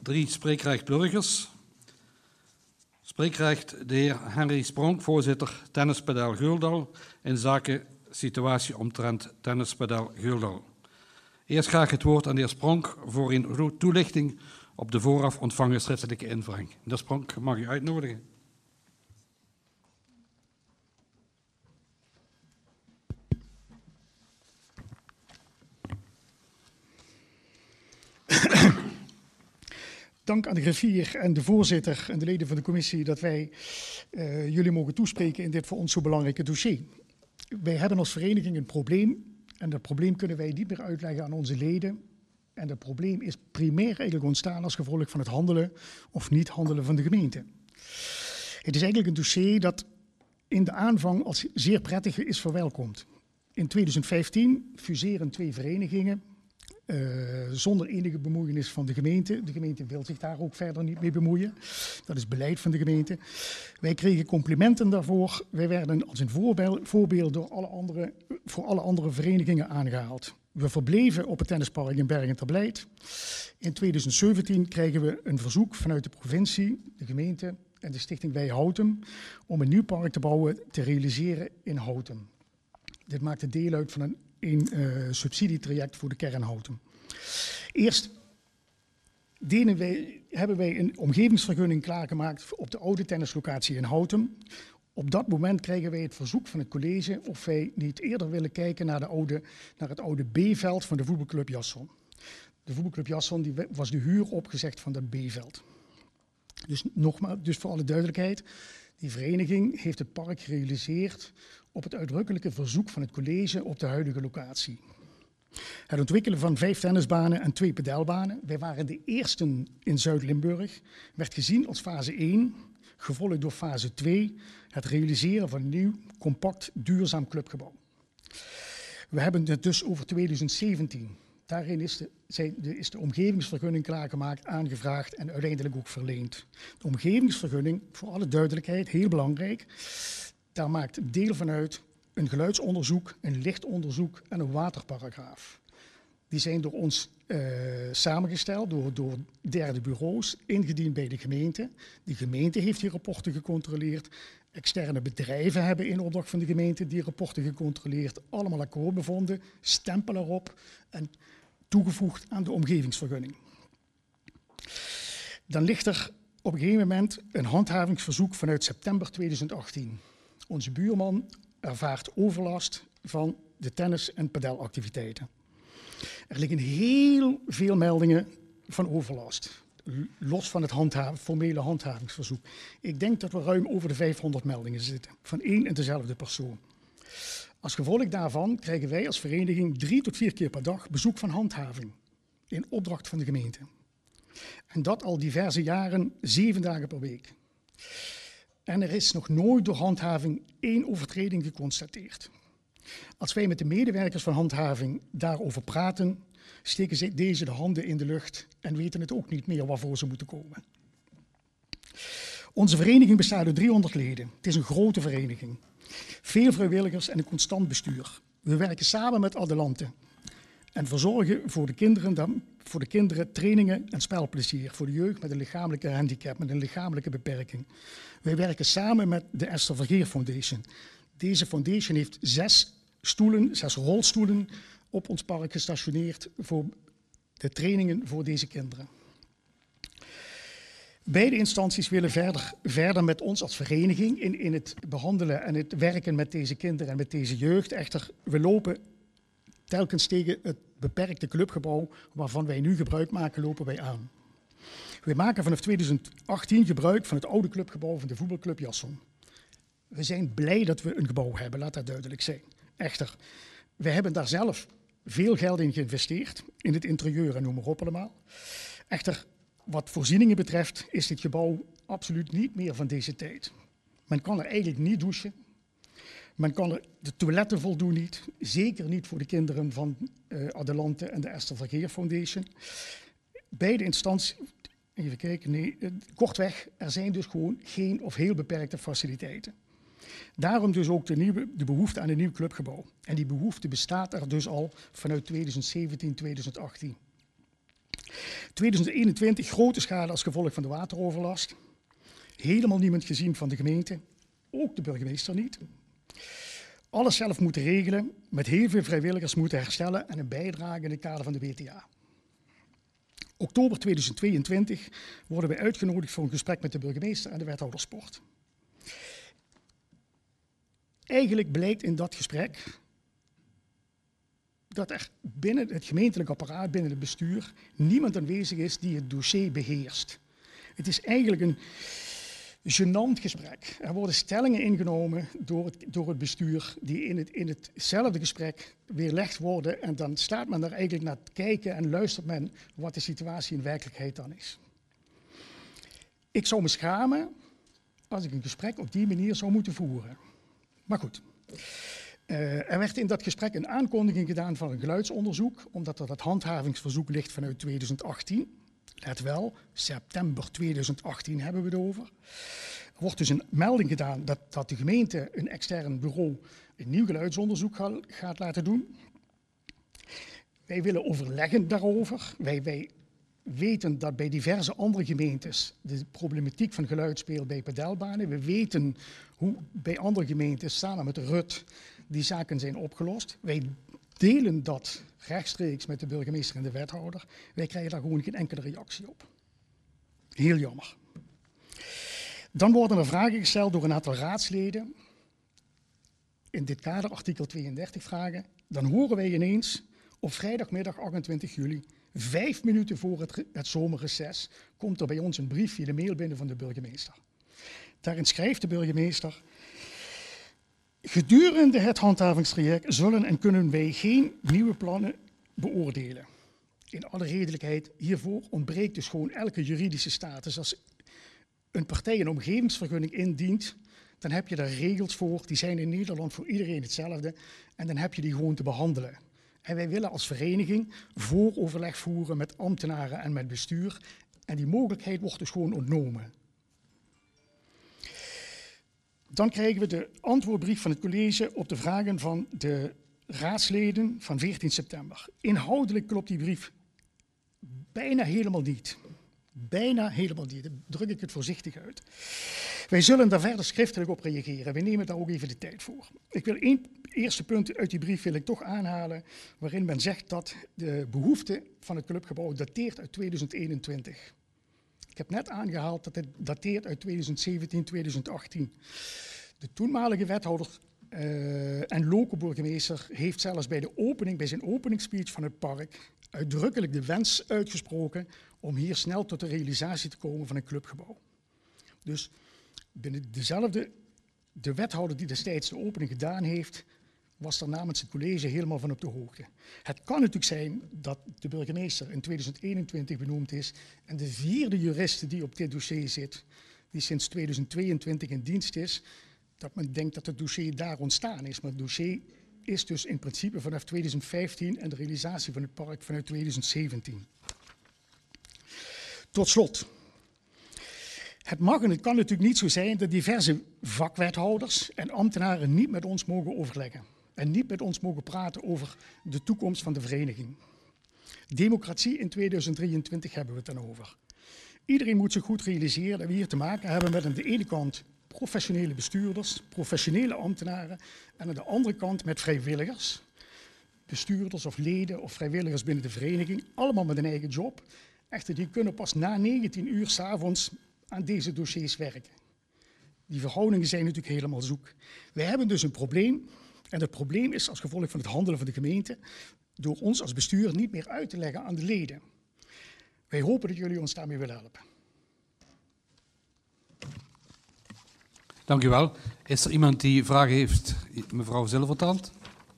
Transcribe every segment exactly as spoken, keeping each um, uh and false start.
drie spreekrecht burgers. Spreekrecht de heer Henry Spronk, voorzitter Tennispadel Guldal, in zaken situatie omtrent Tennispadel Guldal. Eerst graag het woord aan de heer Spronk voor een toelichting op de vooraf ontvangen schriftelijke invulling. De heer Spronk, mag u uitnodigen. Dank aan de griffier en de voorzitter en de leden van de commissie dat wij uh, jullie mogen toespreken in dit voor ons zo belangrijke dossier. Wij hebben als vereniging een probleem en dat probleem kunnen wij niet meer uitleggen aan onze leden. En dat probleem is primair eigenlijk ontstaan als gevolg van het handelen of niet handelen van de gemeente. Het is eigenlijk een dossier dat in de aanvang als zeer prettig is verwelkomd. In tweeduizend vijftien fuseren twee verenigingen. Uh, zonder enige bemoeienis van de gemeente. De gemeente wil zich daar ook verder niet mee bemoeien. Dat is beleid van de gemeente. Wij kregen complimenten daarvoor. Wij werden als een voorbeeld, voorbeeld door alle andere, voor alle andere verenigingen aangehaald. We verbleven op het tennispark in Bergen ter Blijt. In tweeduizend zeventien krijgen we een verzoek vanuit de provincie, de gemeente en de stichting Wij Houten om een nieuw park te bouwen, te realiseren in Houten. Dit maakte deel uit van een een uh, subsidietraject voor de kern Houten. Eerst deden wij, hebben wij een omgevingsvergunning klaargemaakt op de oude tennislocatie in Houten. Op dat moment krijgen wij het verzoek van het college of wij niet eerder willen kijken naar, de oude, naar het oude B-veld van de voetbalclub Jasson. De voetbalclub Jasson die was de huur opgezegd van dat B-veld. Dus nogmaals, dus voor alle duidelijkheid, die vereniging heeft het park gerealiseerd op het uitdrukkelijke verzoek van het college op de huidige locatie. Het ontwikkelen van vijf tennisbanen en twee padelbanen. Wij waren de eersten in Zuid-Limburg. Werd gezien als fase één, gevolgd door fase twee, het realiseren van een nieuw, compact, duurzaam clubgebouw. We hebben het dus over tweeduizend zeventien. Daarin is de, is de omgevingsvergunning klaargemaakt, aangevraagd en uiteindelijk ook verleend. De omgevingsvergunning, voor alle duidelijkheid, heel belangrijk. Daar maakt deel van uit een geluidsonderzoek, een lichtonderzoek en een waterparagraaf. Die zijn door ons uh, samengesteld, door, door derde bureaus, ingediend bij de gemeente. De gemeente heeft die rapporten gecontroleerd. Externe bedrijven hebben in opdracht van de gemeente die rapporten gecontroleerd. Allemaal akkoord bevonden, stempel erop en toegevoegd aan de omgevingsvergunning. Dan ligt er op een gegeven moment een handhavingsverzoek vanuit september tweeduizend achttien. Onze buurman ervaart overlast van de tennis- en padelactiviteiten. Er liggen heel veel meldingen van overlast, los van het handhaven, formele handhavingsverzoek. Ik denk dat we ruim over de vijfhonderd meldingen zitten, van één en dezelfde persoon. Als gevolg daarvan krijgen wij als vereniging drie tot vier keer per dag bezoek van handhaving, in opdracht van de gemeente. En dat al diverse jaren, zeven dagen per week. En er is nog nooit door handhaving één overtreding geconstateerd. Als wij met de medewerkers van handhaving daarover praten, steken ze deze de handen in de lucht en weten het ook niet meer waarvoor ze moeten komen. Onze vereniging bestaat uit driehonderd leden. Het is een grote vereniging. Veel vrijwilligers en een constant bestuur. We werken samen met Adelante en verzorgen voor de kinderen, voor de kinderen trainingen en spelplezier. Voor de jeugd met een lichamelijke handicap, met een lichamelijke beperking. Wij werken samen met de Esther Vergeer Foundation. Deze foundation heeft zes stoelen, zes rolstoelen op ons park gestationeerd voor de trainingen voor deze kinderen. Beide instanties willen verder, verder met ons als vereniging in, in het behandelen en het werken met deze kinderen en met deze jeugd. Echter, we lopen telkens tegen het beperkte clubgebouw waarvan wij nu gebruik maken, lopen wij aan. We maken vanaf tweeduizend achttien gebruik van het oude clubgebouw van de voetbalclub Jasson. We zijn blij dat we een gebouw hebben, laat dat duidelijk zijn. Echter, we hebben daar zelf veel geld in geïnvesteerd, in het interieur en noem maar op allemaal. Echter, wat voorzieningen betreft is dit gebouw absoluut niet meer van deze tijd. Men kan er eigenlijk niet douchen. Men kan er, de toiletten voldoen niet, zeker niet voor de kinderen van uh, Adelante en de Esther Vergeer Foundation. Beide instanties, even kijken, nee, uh, kortweg, er zijn dus gewoon geen of heel beperkte faciliteiten. Daarom dus ook de, nieuwe, de behoefte aan een nieuw clubgebouw. En die behoefte bestaat er dus al vanuit tweeduizend zeventien, tweeduizend achttien. tweeduizend eenentwintig, grote schade als gevolg van de wateroverlast. Helemaal niemand gezien van de gemeente, ook de burgemeester niet. Alles zelf moeten regelen, met heel veel vrijwilligers moeten herstellen en een bijdrage in het kader van de W T A. Oktober tweeduizend tweeëntwintig worden we uitgenodigd voor een gesprek met de burgemeester en de wethouder sport. Eigenlijk blijkt in dat gesprek dat er binnen het gemeentelijk apparaat, binnen het bestuur, niemand aanwezig is die het dossier beheerst. Het is eigenlijk een gênant gesprek. Er worden stellingen ingenomen door het, door het bestuur die in, het, in hetzelfde gesprek weerlegd worden en dan staat men daar eigenlijk naar te kijken en luistert men wat de situatie in werkelijkheid dan is. Ik zou me schamen als ik een gesprek op die manier zou moeten voeren. Maar goed. Uh, er werd in dat gesprek een aankondiging gedaan van een geluidsonderzoek, omdat er dat handhavingsverzoek ligt vanuit tweeduizend achttien. Let wel, september tweeduizend achttien hebben we het over. Er wordt dus een melding gedaan dat, dat de gemeente een extern bureau een nieuw geluidsonderzoek ga, gaat laten doen. Wij willen overleggen daarover. Wij, wij weten dat bij diverse andere gemeentes de problematiek van geluid speelt bij padelbanen. We weten hoe bij andere gemeentes samen met de R U T die zaken zijn opgelost. Wij delen dat rechtstreeks met de burgemeester en de wethouder. Wij krijgen daar gewoon geen enkele reactie op. Heel jammer. Dan worden er vragen gesteld door een aantal raadsleden. In dit kader, artikel tweeëndertig vragen. Dan horen wij ineens op vrijdagmiddag achtentwintig juli, vijf minuten voor het, het zomerreces, komt er bij ons een brief via de mail binnen van de burgemeester. Daarin schrijft de burgemeester: gedurende het handhavingstraject zullen en kunnen wij geen nieuwe plannen beoordelen. In alle redelijkheid, hiervoor ontbreekt dus gewoon elke juridische status. Als een partij een omgevingsvergunning indient, dan heb je daar regels voor. Die zijn in Nederland voor iedereen hetzelfde. En dan heb je die gewoon te behandelen. En wij willen als vereniging vooroverleg voeren met ambtenaren en met bestuur. En die mogelijkheid wordt dus gewoon ontnomen. Dan krijgen we de antwoordbrief van het college op de vragen van de raadsleden van veertien september. Inhoudelijk klopt die brief bijna helemaal niet. Bijna helemaal niet, daar druk ik het voorzichtig uit. Wij zullen daar verder schriftelijk op reageren. We nemen daar ook even de tijd voor. Ik wil één eerste punt uit die brief wil ik toch aanhalen, waarin men zegt dat de behoefte van het clubgebouw dateert uit tweeduizend eenentwintig. Ik heb net aangehaald dat het dateert uit tweeduizend zeventien, tweeduizend achttien. De toenmalige wethouder uh, en lokale burgemeester heeft zelfs bij de opening, bij zijn openingsspeech van het park, uitdrukkelijk de wens uitgesproken om hier snel tot de realisatie te komen van een clubgebouw. Dus binnen dezelfde, de wethouder die destijds de opening gedaan heeft, was er namens het college helemaal van op de hoogte. Het kan natuurlijk zijn dat de burgemeester in tweeduizend eenentwintig benoemd is en de vierde juriste die op dit dossier zit, die sinds tweeduizend tweeëntwintig in dienst is, dat men denkt dat het dossier daar ontstaan is. Maar het dossier is dus in principe vanaf tweeduizend vijftien en de realisatie van het park vanuit tweeduizend zeventien. Tot slot. Het mag en het kan natuurlijk niet zo zijn dat diverse vakwethouders en ambtenaren niet met ons mogen overleggen. En niet met ons mogen praten over de toekomst van de vereniging. Democratie in tweeduizend drieëntwintig hebben we het dan over. Iedereen moet zich goed realiseren dat we hier te maken hebben met aan de ene kant professionele bestuurders, professionele ambtenaren en aan de andere kant met vrijwilligers, bestuurders of leden of vrijwilligers binnen de vereniging, allemaal met een eigen job. Echter, die kunnen pas na negentien uur 's avonds aan deze dossiers werken. Die verhoudingen zijn natuurlijk helemaal zoek. Wij hebben dus een probleem en dat probleem is als gevolg van het handelen van de gemeente door ons als bestuur niet meer uit te leggen aan de leden. Wij hopen dat jullie ons daarmee willen helpen. Dank u wel. Is er iemand die vragen heeft? Mevrouw Zilvertand.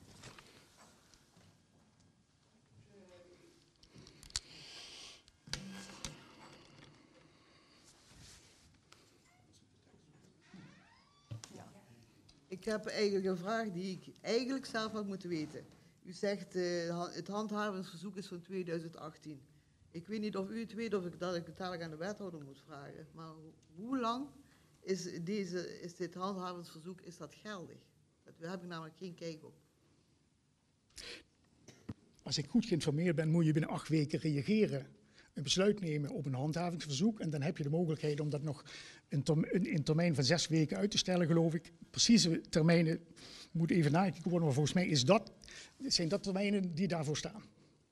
Ik heb eigenlijk een vraag die ik eigenlijk zelf had moeten weten. U zegt uh, het handhavingsverzoek is van tweeduizend achttien. Ik weet niet of u het weet of ik dat ik het dadelijk aan de wethouder moet vragen. Maar hoe lang is, deze, is dit handhavingsverzoek is dat geldig? Daar heb ik namelijk geen kijk op. Als ik goed geïnformeerd ben, moet je binnen acht weken reageren. een besluit nemen op een handhavingsverzoek. En dan heb je de mogelijkheid om dat nog in, term, in, in termijn van zes weken uit te stellen, geloof ik. Precieze termijnen moeten even nakijken worden, maar volgens mij is dat, zijn dat termijnen die daarvoor staan.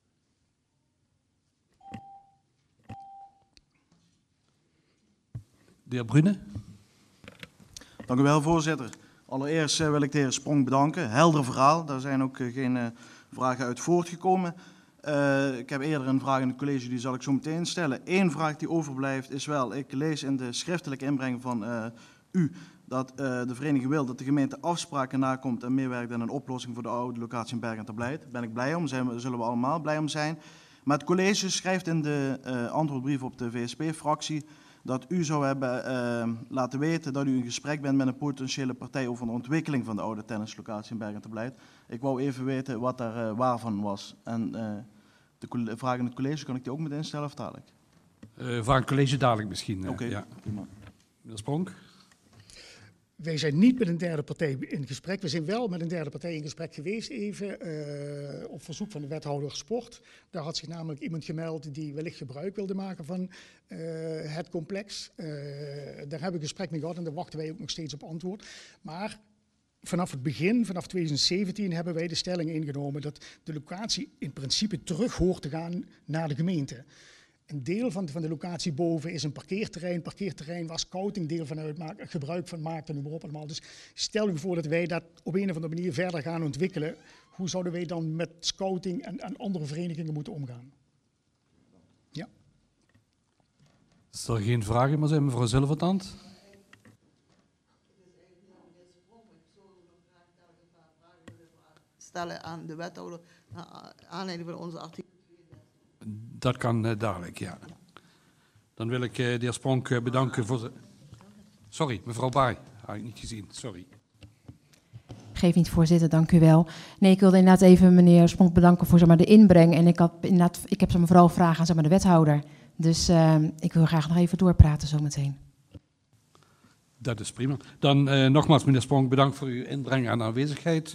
De heer Brune. Dank u wel, voorzitter. Allereerst uh, wil ik de heer Spronk bedanken. Helder verhaal, daar zijn ook uh, geen uh, vragen uit voortgekomen. Uh, ik heb eerder een vraag in het college, die zal ik zo meteen stellen. Eén vraag die overblijft is wel, ik lees in de schriftelijke inbreng van uh, u dat uh, de vereniging wil dat de gemeente afspraken nakomt en meewerkt aan een oplossing voor de oude locatie in Bergen ter Blijt. Daar ben ik blij om, zijn we, zullen we allemaal blij om zijn. Maar het college schrijft in de uh, antwoordbrief op de V S P-fractie dat u zou hebben uh, laten weten dat u in gesprek bent met een potentiële partij over de ontwikkeling van de oude tennislocatie in Bergen ter Blijt. Ik wou even weten wat daar uh, waarvan was. En uh, de vraag in het college, kan ik die ook meteen stellen of dadelijk? Uh, vraag het college dadelijk misschien. Uh, Oké, okay. Ja. Prima. Meneer Spronk. Wij zijn niet met een derde partij in gesprek. We zijn wel met een derde partij in gesprek geweest even, uh, op verzoek van de wethouder sport. Daar had zich namelijk iemand gemeld die wellicht gebruik wilde maken van uh, het complex. Uh, daar hebben we een gesprek mee gehad en daar wachten wij ook nog steeds op antwoord. Maar vanaf het begin, vanaf twintig zeventien, hebben wij de stelling ingenomen dat de locatie in principe terug hoort te gaan naar de gemeente. Een deel van de, van de locatie boven is een parkeerterrein. Parkeerterrein waar scouting deel van uitmaakt, gebruik van maakt en noem maar op allemaal. Dus stel u voor dat wij dat op een of andere manier verder gaan ontwikkelen. Hoe zouden wij dan met scouting en, en andere verenigingen moeten omgaan? Ja. Is er geen vragen meer zijn, mevrouw Zilvertand? Stellen aan de wethouder naar aanleiding van onze artikel. Dat kan uh, dadelijk, ja. Dan wil ik uh, de heer Spronk uh, bedanken voor de... Sorry, mevrouw Baai. Had ik niet gezien, sorry. Geef niet, voorzitter, dank u wel. Nee, ik wilde inderdaad even meneer Spronk bedanken voor zeg maar, de inbreng. En ik, had inderdaad, ik heb zeg maar, vooral vragen aan zeg maar, de wethouder. Dus uh, ik wil graag nog even doorpraten zometeen. Dat is prima. Dan uh, nogmaals, meneer Spronk, bedankt voor uw inbreng en aanwezigheid.